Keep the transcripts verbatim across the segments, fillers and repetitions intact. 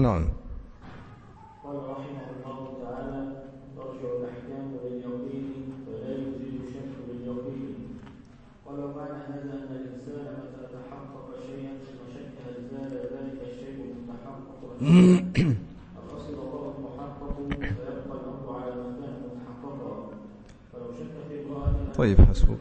نعم. قال رحمه الله تعالى: ترجع الأحكام لليقين ولا يزيد الشك باليقين. ولو معنى هذا أن الإنسان متى تحقق شيئا ثم شك هل زال ذلك الشيء المتحقق الأصل وهو المحقق فيبقى الأمر على ما كان متحققا. فلو شك في امرأة. طيب حسبك.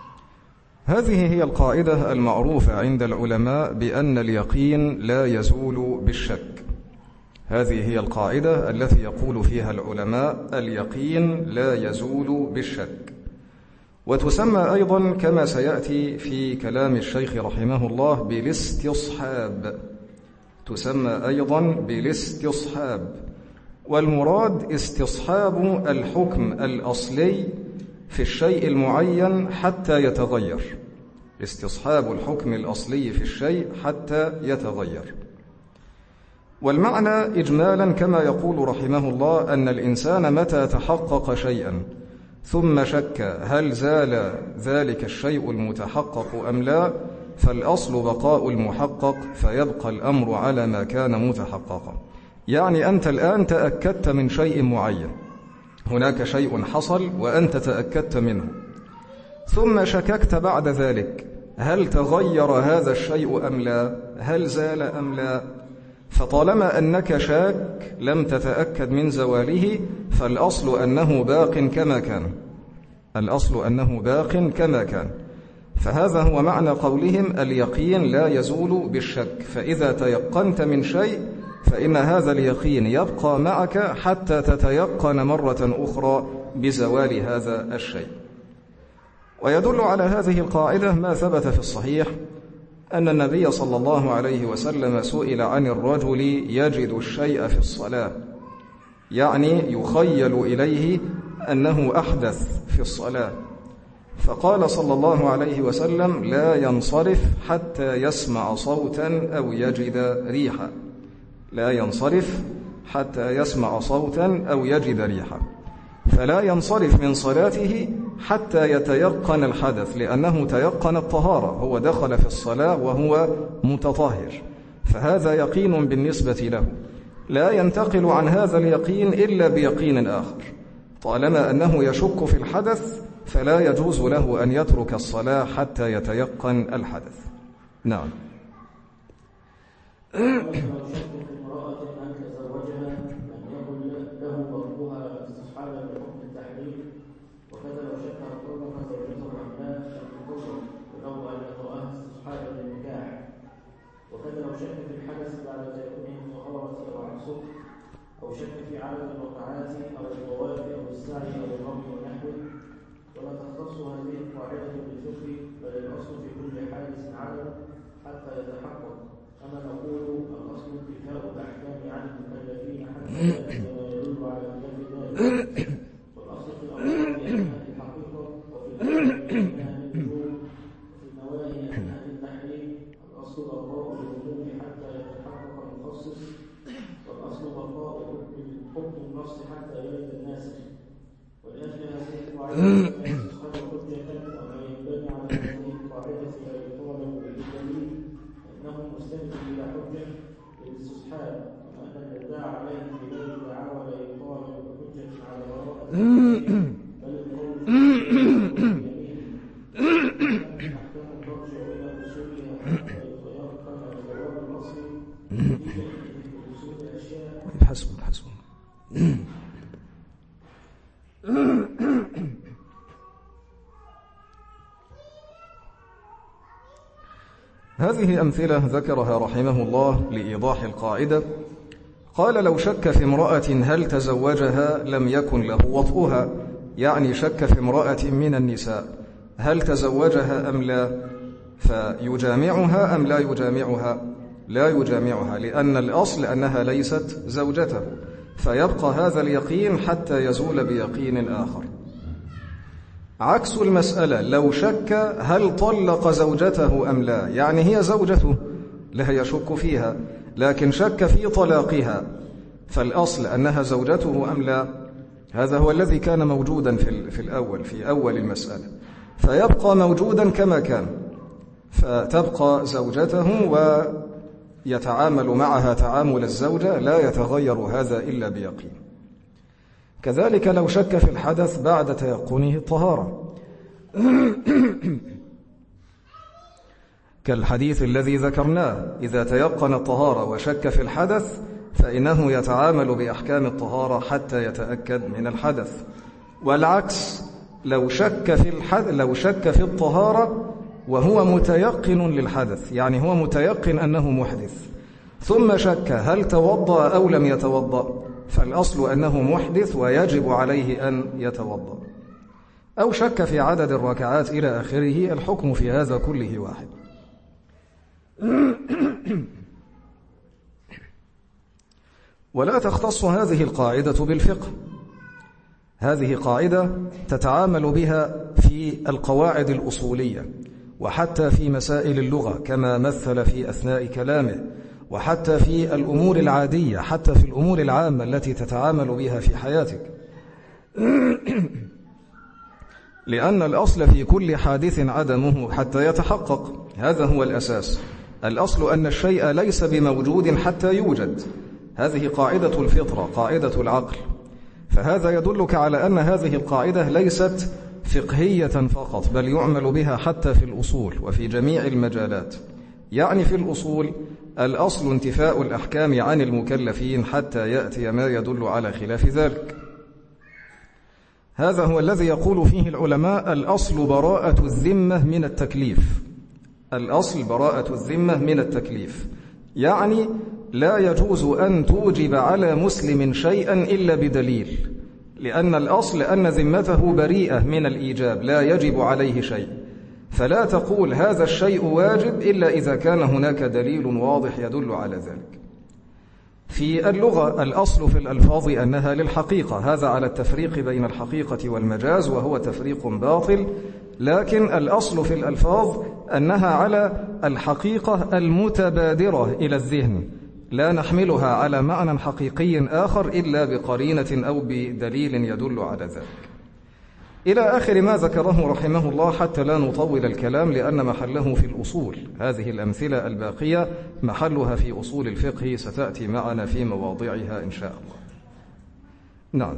هذه هي القاعدة المعروفة عند العلماء بأن اليقين لا يزول بالشك. هذه هي القاعدة التي يقول فيها العلماء اليقين لا يزول بالشك. وتسمى أيضا كما سيأتي في كلام الشيخ رحمه الله بالاستصحاب، تسمى أيضا بالاستصحاب. والمراد استصحاب الحكم الأصلي في الشيء المعين حتى يتغير، استصحاب الحكم الأصلي في الشيء حتى يتغير. والمعنى إجمالا كما يقول رحمه الله أن الإنسان متى تحقق شيئا ثم شك هل زال ذلك الشيء المتحقق أم لا، فالأصل بقاء المحقق فيبقى الأمر على ما كان متحققا. يعني أنت الآن تأكدت من شيء معين، هناك شيء حصل وأنت تأكدت منه، ثم شككت بعد ذلك هل تغير هذا الشيء أم لا، هل زال أم لا. فطالما أنك شاك لم تتأكد من زواله فالأصل أنه باق كما كان، الأصل أنه باق كما كان. فهذا هو معنى قولهم اليقين لا يزول بالشك. فإذا تيقنت من شيء فإن هذا اليقين يبقى معك حتى تتيقن مرة أخرى بزوال هذا الشيء. ويدل على هذه القاعدة ما ثبت في الصحيح أن النبي صلى الله عليه وسلم سئل عن الرجل يجد الشيء في الصلاة، يعني يخيل إليه أنه أحدث في الصلاة، فقال صلى الله عليه وسلم لا ينصرف حتى يسمع صوتا أو يجد ريحا، لا ينصرف حتى يسمع صوتا أو يجد ريحا. فلا ينصرف من صلاته حتى يتيقن الحدث، لأنه تيقن الطهارة، هو دخل في الصلاة وهو متطهر، فهذا يقين بالنسبة له. لا ينتقل عن هذا اليقين إلا بيقين آخر. طالما أنه يشك في الحدث فلا يجوز له أن يترك الصلاة حتى يتيقن الحدث. نعم. أو شك في عدد الركعات أو الطواف أو السعي أو الرمي ونحوه. ولا تختص هذه القاعدة بالفقه، بل الأصل في كل حادث عدد حتى يتحقق. كما نقول الأصل انتفاء الأحكام عن المكلفين حتى يدل على خلاف ذلك. والأصل في الأمر أنها الحقيقة، وفي الأحكام أنها الوجوب، وفي النواهي أنها التحريم. الأصل بقاء الوجوب حتى يتحقق المخصص، والأصل بقاء حكم النص حتى يرد الناسخ. ولأجل هذه القاعدة فإستصحاب حجة وما ينبني على هذه القاعدة لا يطالب بالدليل إنه مستند إلى حجة للاستصحاب، كما أن الإدعاء عليه في غير الدعاوى لا يطالب بحجة على براءة بل القول أحكام ترجع إلى أصولها حتى يتيقن جواب الأصل في أصول الأشياء. حسب حسب. هذه أمثلة ذكرها رحمه الله لإيضاح القاعدة. قال لو شك في امرأة هل تزوجها لم يكن له وطئها، يعني شك في امرأة من النساء هل تزوجها أم لا، فيجامعها أم لا يجامعها؟ لا يجامعها، لأن الأصل أنها ليست زوجته، فيبقى هذا اليقين حتى يزول بيقين آخر. عكس المسألة لو شك هل طلق زوجته أم لا، يعني هي زوجته لا يشك فيها لكن شك في طلاقها، فالأصل أنها زوجته أم لا. هذا هو الذي كان موجودا في في الأول في أول المسألة، فيبقى موجودا كما كان، فتبقى زوجته يتعامل معها تعامل الزوجة لا يتغير هذا إلا بيقين. كذلك لو شك في الحدث بعد تيقنه الطهارة كالحديث الذي ذكرناه، إذا تيقن الطهارة وشك في الحدث فإنه يتعامل بأحكام الطهارة حتى يتأكد من الحدث. والعكس، لو شك في الحدث لو شك في الطهارة وهو متيقن للحدث، يعني هو متيقن أنه محدث، ثم شك هل توضأ أو لم يتوضأ، فالأصل أنه محدث ويجب عليه أن يتوضأ. أو شك في عدد الركعات إلى آخره، الحكم في هذا كله واحد. ولا تختص هذه القاعدة بالفقه، هذه قاعدة تتعامل بها في القواعد الأصولية وحتى في مسائل اللغة كما مثل في أثناء كلامه، وحتى في الأمور العادية، حتى في الأمور العامة التي تتعامل بها في حياتك. لأن الأصل في كل حادث عدمه حتى يتحقق، هذا هو الأساس. الأصل أن الشيء ليس بموجود حتى يوجد، هذه قاعدة الفطرة، قاعدة العقل. فهذا يدلك على أن هذه القاعدة ليست فقهية فقط، بل يعمل بها حتى في الأصول وفي جميع المجالات. يعني في الأصول الأصل انتفاء الأحكام عن المكلفين حتى يأتي ما يدل على خلاف ذلك. هذا هو الذي يقول فيه العلماء الأصل براءة الذمة من التكليف. الأصل براءة الذمة من التكليف، يعني لا يجوز أن توجب على مسلم شيئا إلا بدليل، لأن الأصل أن ذمته بريئة من الإيجاب، لا يجب عليه شيء. فلا تقول هذا الشيء واجب إلا إذا كان هناك دليل واضح يدل على ذلك. في اللغة الأصل في الألفاظ أنها للحقيقة، هذا على التفريق بين الحقيقة والمجاز، وهو تفريق باطل، لكن الأصل في الألفاظ أنها على الحقيقة المتبادرة إلى الذهن، لا نحملها على معنى حقيقي آخر إلا بقرينة أو بدليل يدل على ذلك، إلى آخر ما ذكره رحمه الله، حتى لا نطول الكلام، لأن محله في الأصول. هذه الأمثلة الباقية محلها في أصول الفقه، ستأتي معنا في مواضعها إن شاء الله. نعم.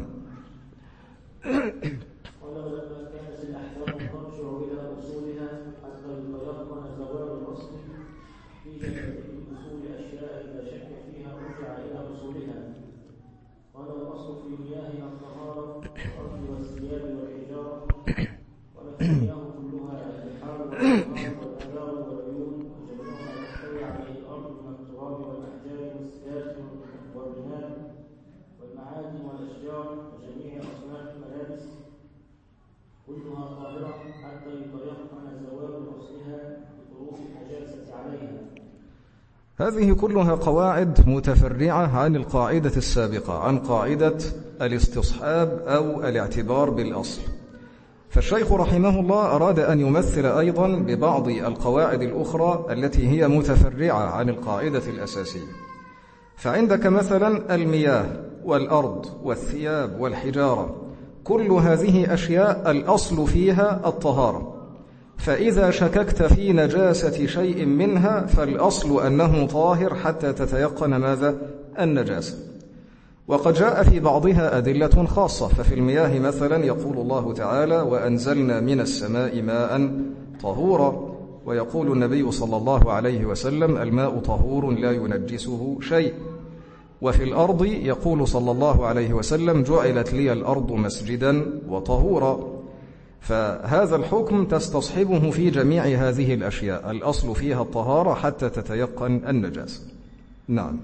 هذه كلها قواعد متفرعة عن القاعدة السابقة، عن قاعدة الاستصحاب أو الاعتبار بالأصل. فالشيخ رحمه الله أراد أن يمثل أيضا ببعض القواعد الأخرى التي هي متفرعة عن القاعدة الأساسية. فعندك مثلا المياه والأرض والثياب والحجارة، كل هذه أشياء الأصل فيها الطهارة، فإذا شككت في نجاسة شيء منها فالأصل أنه طاهر حتى تتيقن ماذا؟ النجاسة. وقد جاء في بعضها أدلة خاصة، ففي المياه مثلا يقول الله تعالى: وأنزلنا من السماء ماء طهورا، ويقول النبي صلى الله عليه وسلم: الماء طهور لا ينجسه شيء. وفي الأرض يقول صلى الله عليه وسلم: جعلت لي الأرض مسجدا وطهورا. فهذا الحكم تستصحبه في جميع هذه الأشياء، الأصل فيها الطهارة حتى تتيقن النجاسة. نعم.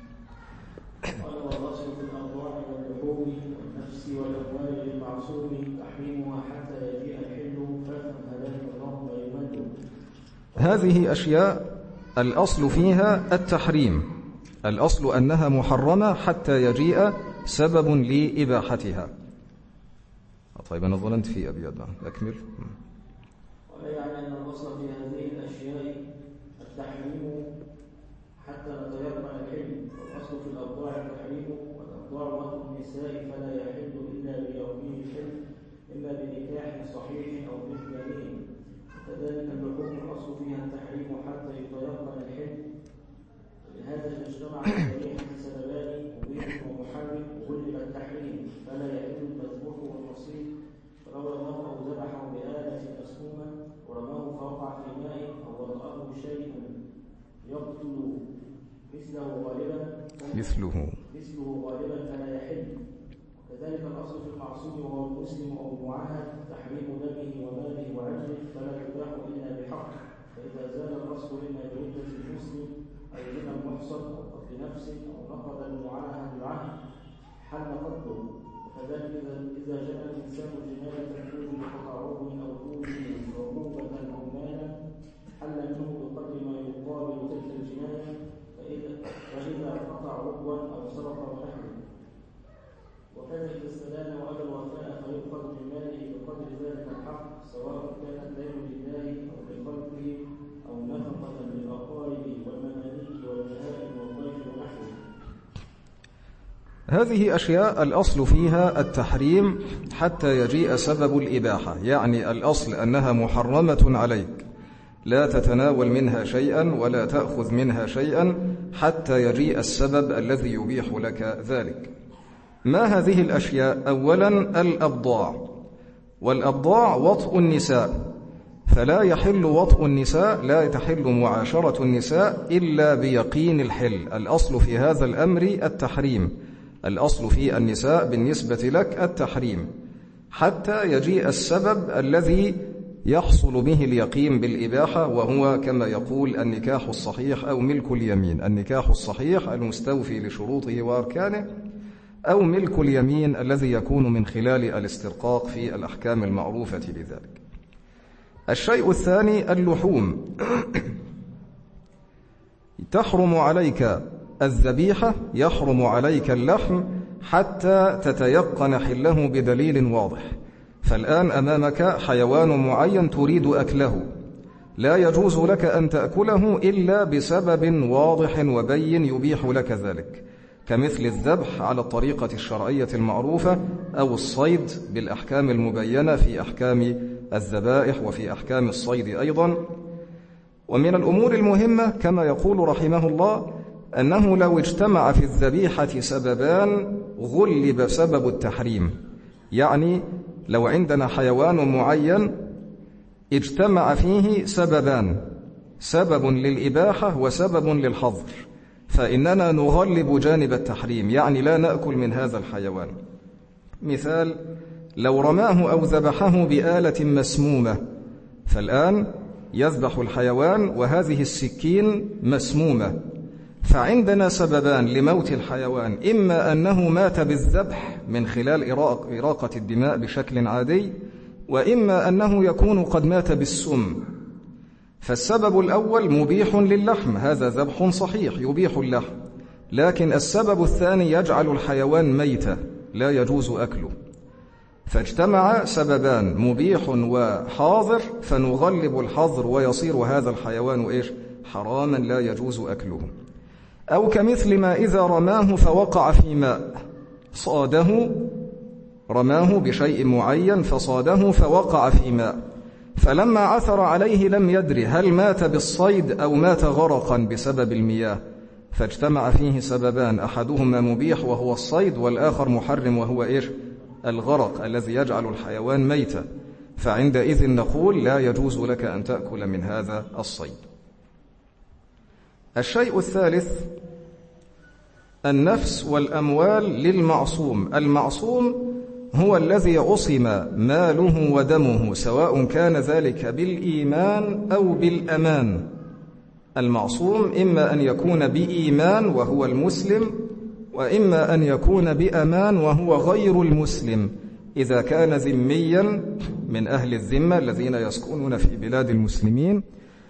هذه أشياء الأصل فيها التحريم، الأصل أنها محرمة حتى يجيء سبب لإباحتها. طيب أنا ظننت في أبيض، أكمل. ولا يعني أن الأصل في هذه الأشياء التحريم حتى نتيقن الحلم، والأصل في الأبضاع التحريم، والأبضاع وطن النساء فلا يحل إلا بيومه الحلم، إلا بنكاح صحيح أو بإتيانين. وكذلك اللحوم الأصل فيها التحريم حتى يتيقن الحلم، لهذا إذا اجتمع الشريعة سببان مبيح ومحرم وغلب التحريم فلا يحل المذبوح والنصيب، فلو رماه أو ذبحه بآلة مسمومة ورماه فوقع في ماء أو وضعه شيء يقتل مثله غالبا مثله مثله غالبا فلا يحل. وكذلك الأصل في المعصوم وهو المسلم أو المعاهد تحريم دمه وماله وعجله فلا يباح إلا بحق، فإذا زال الأصل إما بردة المسلم أو زنا المحصن أو قتل نفس أو نقض المعاهد العهد حل قتله. وكذلك إذا جنى الإنسان جناية توجب قطع عضو أو توجب عقوبة أو مالا حل منه بقدر ما يقابل تلك الجناية، فإذا قطع عضوا أو سرق ونحوه. وكذا إذا استدان وأبى الوفاء فيؤخذ من ماله بقدر ذلك الحق، سواء كان الدين لله أو لخلقه أو نفقة للأقارب والمماليك والبهائم والضيف ونحوه. هذه أشياء الأصل فيها التحريم حتى يجيء سبب الإباحة، يعني الأصل أنها محرمة عليك، لا تتناول منها شيئا ولا تأخذ منها شيئا حتى يجيء السبب الذي يبيح لك ذلك. ما هذه الأشياء؟ أولا الأبضاع، والأبضاع وطء النساء، فلا يحل وطء النساء، لا تحل معاشرة النساء إلا بيقين الحل. الأصل في هذا الأمر التحريم، الأصل في النساء بالنسبة لك التحريم حتى يجيء السبب الذي يحصل به اليقين بالإباحة، وهو كما يقول النكاح الصحيح أو ملك اليمين. النكاح الصحيح المستوفي لشروطه وأركانه، أو ملك اليمين الذي يكون من خلال الاسترقاق في الأحكام المعروفة بذلك. الشيء الثاني اللحوم. تحرم عليك الذبيحة، يحرم عليك اللحم حتى تتيقن حله بدليل واضح. فالآن أمامك حيوان معين تريد أكله، لا يجوز لك أن تأكله إلا بسبب واضح وبين يبيح لك ذلك، كمثل الذبح على الطريقة الشرعية المعروفة أو الصيد بالأحكام المبينة في أحكام الذبائح وفي أحكام الصيد أيضا. ومن الأمور المهمة كما يقول رحمه الله أنه لو اجتمع في الذبيحة سببان غلب سبب التحريم، يعني لو عندنا حيوان معين اجتمع فيه سببان، سبب للإباحة وسبب للحظر، فإننا نغلب جانب التحريم، يعني لا نأكل من هذا الحيوان. مثال: لو رماه أو ذبحه بآلة مسمومة، فالآن يذبح الحيوان وهذه السكين مسمومة، فعندنا سببان لموت الحيوان: إما أنه مات بالذبح من خلال إراقة الدماء بشكل عادي، وإما أنه يكون قد مات بالسم. فالسبب الأول مبيح للحم، هذا ذبح صحيح يبيح اللحم، لكن السبب الثاني يجعل الحيوان ميتا لا يجوز أكله. فاجتمع سببان مبيح وحاضر، فنغلب الحظر ويصير هذا الحيوان إيش؟ حراما لا يجوز أكله. أو كمثل ما إذا رماه فوقع في ماء، صاده، رماه بشيء معين فصاده فوقع في ماء، فلما عثر عليه لم يدري هل مات بالصيد أو مات غرقا بسبب المياه، فاجتمع فيه سببان، أحدهما مبيح وهو الصيد، والآخر محرم وهو إيش؟ الغرق الذي يجعل الحيوان ميتا، فعندئذ نقول لا يجوز لك أن تأكل من هذا الصيد. الشيء الثالث النفس والأموال للمعصوم. المعصوم هو الذي عصم ماله ودمه، سواء كان ذلك بالإيمان أو بالأمان. المعصوم إما أن يكون بإيمان وهو المسلم، وإما أن يكون بأمان وهو غير المسلم، إذا كان ذميا من أهل الذمة الذين يسكنون في بلاد المسلمين،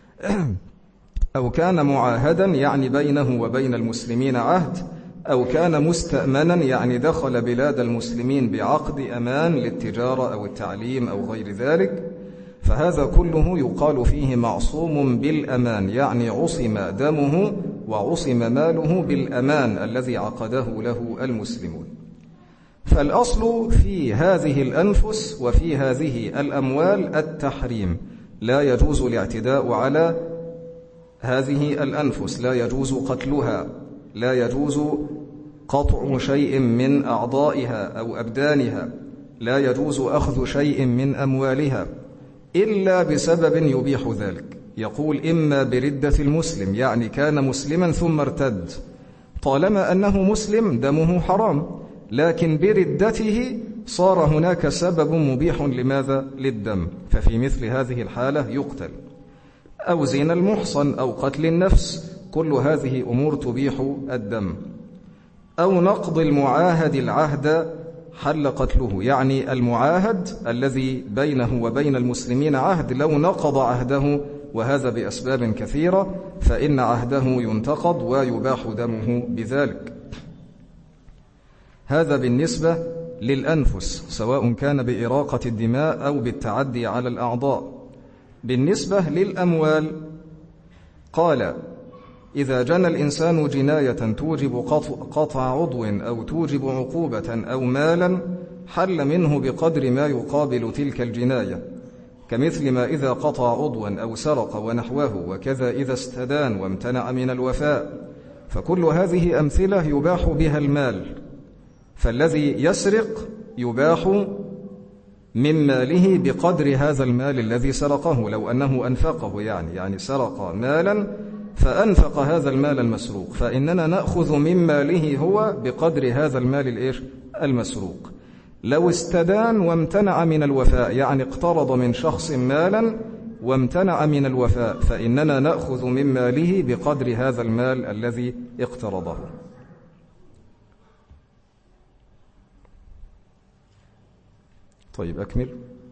أو كان معاهدا يعني بينه وبين المسلمين عهد، أو كان مستأمنا يعني دخل بلاد المسلمين بعقد أمان للتجارة أو التعليم أو غير ذلك، فهذا كله يقال فيه معصوم بالأمان، يعني عصم دمه وعصم ماله بالأمان الذي عقده له المسلمون. فالأصل في هذه الأنفس وفي هذه الأموال التحريم، لا يجوز الاعتداء على هذه الأنفس لا يجوز قتلها، لا يجوز قطع شيء من أعضائها أو أبدانها، لا يجوز أخذ شيء من أموالها إلا بسبب يبيح ذلك. يقول إما بردة المسلم، يعني كان مسلما ثم ارتد، طالما أنه مسلم دمه حرام، لكن بردته صار هناك سبب مبيح لماذا؟ للدم، ففي مثل هذه الحالة يقتل. أو زنا المحصن أو قتل النفس، كل هذه أمور تبيح الدم. أو نقض المعاهد العهد حل قتله، يعني المعاهد الذي بينه وبين المسلمين عهد لو نقض عهده، وهذا بأسباب كثيرة، فإن عهده ينتقض ويباح دمه بذلك. هذا بالنسبة للأنفس، سواء كان بإراقة الدماء أو بالتعدي على الأعضاء. بالنسبة للأموال قال: إذا جنى الإنسان جناية توجب قطع عضو أو توجب عقوبة أو مالا حل منه بقدر ما يقابل تلك الجناية، كمثل ما إذا قطع عضوا أو سرق ونحوه، وكذا إذا استدان وامتنع من الوفاء، فكل هذه أمثلة يباح بها المال. فالذي يسرق يباح من ماله بقدر هذا المال الذي سرقه، لو أنه أنفقه، يعني يعني سرق مالا فأنفق هذا المال المسروق، فإننا نأخذ من ماله هو بقدر هذا المال الإيش؟ المسروق. لو استدان وامتنع من الوفاء، يعني اقترض من شخص مالا وامتنع من الوفاء، فإننا نأخذ من ماله بقدر هذا المال الذي اقترضه. طيب أكمل.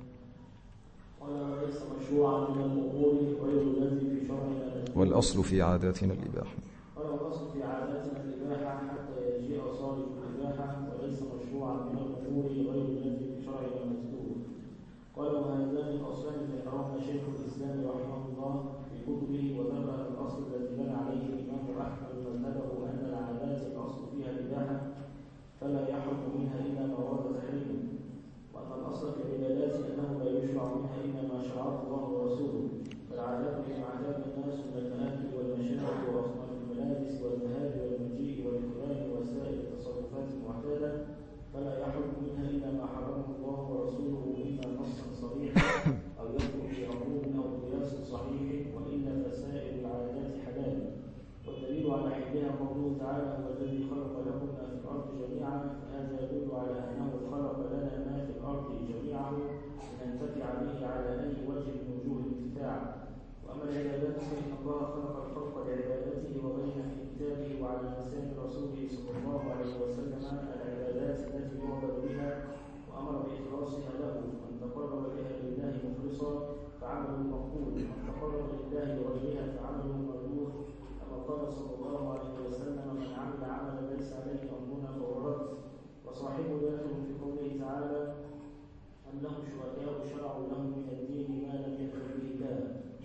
وليس مشروعا من الأمور غير الذي في شرعنا، والأصل في عاداتنا الإباحة. والأصل في عاداتنا الإباحة حتى يجيء صالح الإباحة، وليس مشروعا من الأمور غير الذي في شرعنا المذكور. قال: وهذان الأصلان ذكرهما شيخ الإسلام رحمه الله في كتبه، وذكر الأصل الذي بنى عليه الإمام أحمد مذهبه أن العادات الأصل فيها الإباحة، فلا يحرم منها إلا ما ورد تحريمه، وأن الأصل في العبادات أنه لا يشرع منها إلا ما شرعه الله ورسوله. فالعادات كما اعتاد الناس من المآكل والمشارب وأصناف الملابس والذهاب والمجيء والإقران وسائر التصرفات المعتادة، فلا يحرم منها إلا ما حرمه الله ورسوله، إما نصا صريحا أو يدخل في عموم أو قياس صحيح، وإلا فسائر العادات حلال. والدليل على حلها قوله تعالى: هو الذي خلق لكم ما في الأرض جميعا، فهذا يدل على أنه خلق لنا ما في الأرض جميعه لننتفع به على أي وجه من وجوه الانتفاع. وأما العبادات فإن الله خلق الخلق لعبادته، وبين في كتابه وعلى لسان رسوله صلى الله عليه وسلم العبادات التي يعبد بها، وأمر بإخلاصها له، من تقرب بها لله مخلصا فعمله مقبول، ومن تقرب لله بغيرها فعمله مردود. كما قال صلى الله عليه وسلم: من عمل عملا ليس عليه أمرنا فهو رد. وصاحبه داخل في قوله تعالى: أم لهم شركاء شرعوا لهم من الدين ما لم يكن به الله.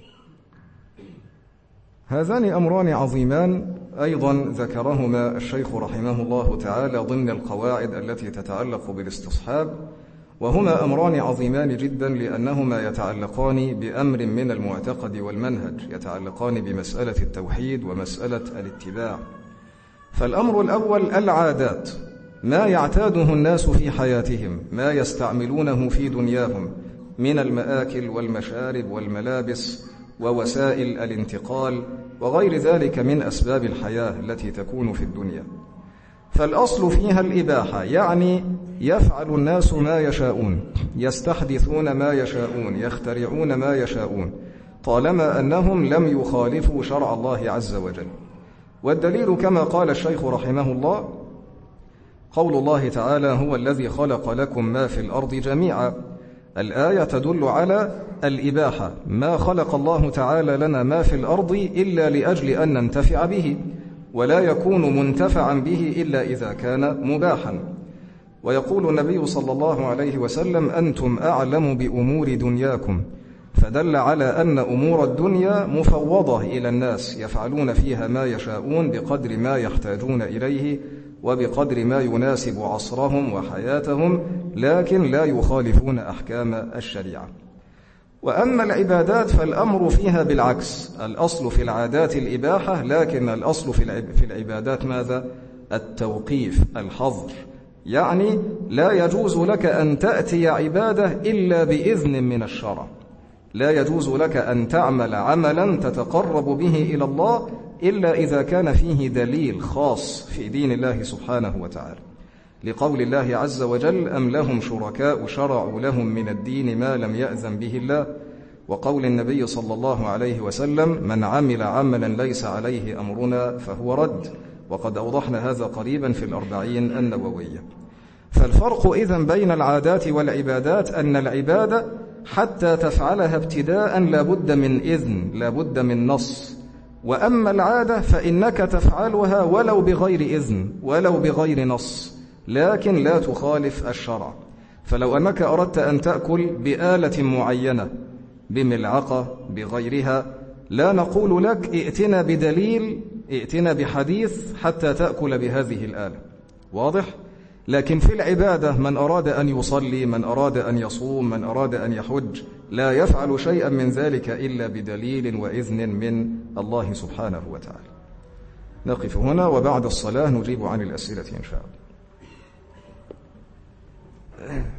هذان أمران عظيمان أيضا ذكرهما الشيخ رحمه الله تعالى ضمن القواعد التي تتعلق بالاستصحاب، وهما أمران عظيمان جدا لأنهما يتعلقان بأمر من المعتقد والمنهج، يتعلقان بمسألة التوحيد ومسألة الاتباع. فالأمر الأول العادات، ما يعتاده الناس في حياتهم، ما يستعملونه في دنياهم من المآكل والمشارب والملابس ووسائل الانتقال وغير ذلك من أسباب الحياة التي تكون في الدنيا. فالأصل فيها الإباحة، يعني يفعل الناس ما يشاءون، يستحدثون ما يشاءون، يخترعون ما يشاءون، طالما أنهم لم يخالفوا شرع الله عز وجل. والدليل كما قال الشيخ رحمه الله قول الله تعالى: هو الذي خلق لكم ما في الأرض جميعا. الآية تدل على الإباحة، ما خلق الله تعالى لنا ما في الأرض إلا لأجل أن ننتفع به، ولا يكون منتفعا به إلا إذا كان مباحا. ويقول النبي صلى الله عليه وسلم: أنتم أعلم بأمور دنياكم، فدل على أن أمور الدنيا مفوضة إلى الناس، يفعلون فيها ما يشاءون بقدر ما يحتاجون إليه وبقدر ما يناسب عصرهم وحياتهم، لكن لا يخالفون أحكام الشريعة. وأما العبادات فالأمر فيها بالعكس، الأصل في العادات الإباحة، لكن الأصل في العبادات ماذا؟ التوقيف، الحظر. يعني لا يجوز لك أن تأتي عبادة إلا بإذن من الشرع، لا يجوز لك أن تعمل عملا تتقرب به إلى الله إلا إذا كان فيه دليل خاص في دين الله سبحانه وتعالى، لقول الله عز وجل: أم لهم شركاء شرعوا لهم من الدين ما لم يأذن به الله، وقول النبي صلى الله عليه وسلم: من عمل عملا ليس عليه أمرنا فهو رد، وقد أوضحنا هذا قريبا في الأربعين النووية. فالفرق إذن بين العادات والعبادات أن العبادة حتى تفعلها ابتداء لابد من إذن، لابد من نص، وأما العادة فإنك تفعلها ولو بغير إذن ولو بغير نص، لكن لا تخالف الشرع. فلو أنك أردت أن تأكل بآلة معينة، بملعقة، بغيرها، لا نقول لك ائتنا بدليل، ائتنا بحديث حتى تأكل بهذه الآلة، واضح؟ لكن في العبادة من أراد أن يصلي، من أراد أن يصوم، من أراد أن يحج، لا يفعل شيئا من ذلك إلا بدليل وإذن من الله سبحانه وتعالى. نقف هنا، وبعد الصلاة نجيب عن الأسئلة إن شاء الله.